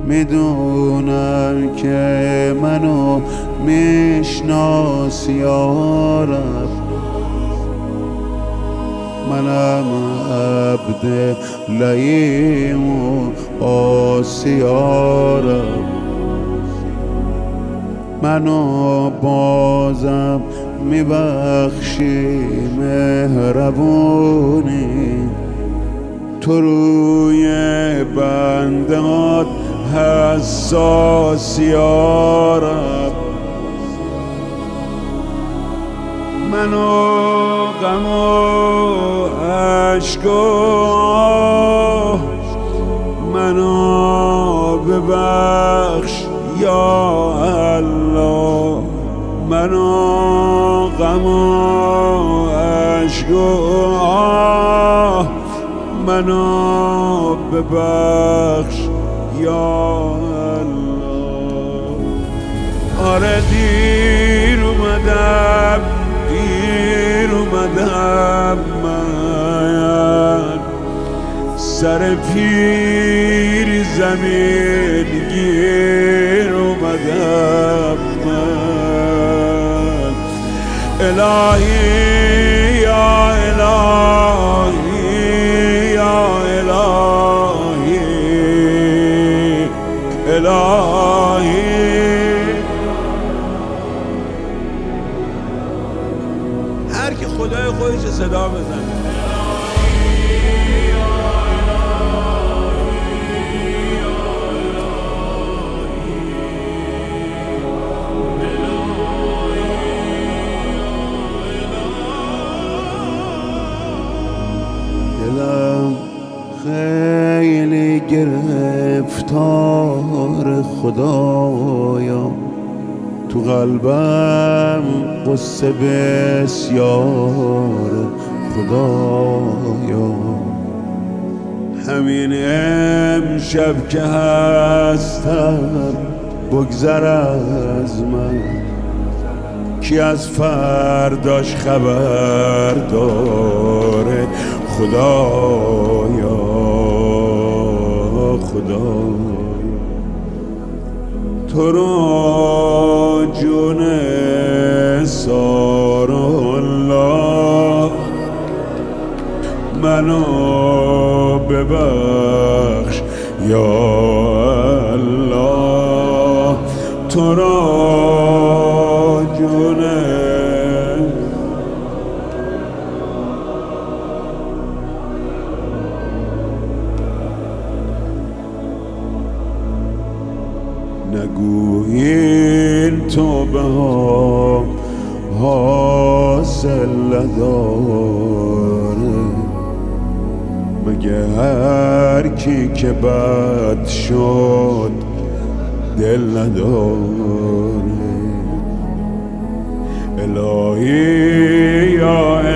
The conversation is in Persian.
میدونم که منو میشناسی یا رب. منم عبد لئیم و عاصی یا رب. منو بازم میبخشی مهربونی، تو روی بندهات حساسی یا رب. منو غم و عشق و آه منو ببخش یا الله. منو غم و عشق و آه منو ببخش یا الله. آره دیر اومدم من، سر پیری زمین گیر اومدم من. الهی یا الهی یا الهی الهی. هر کی خدای خودش صدا بزنه. دلم خیلی گرفتار خدایا، تو قلبم قصه بسیار خدایا. همین امشب که هستم بگذر از من، کی از فرداش خبر داره خدایا خدایا. تو رو جون سار الله منو ببخش یا الله. تو رو جون نگو این توبه ها حاصل نداره، مگه هر کی که بد شد دل نداره. الهی یا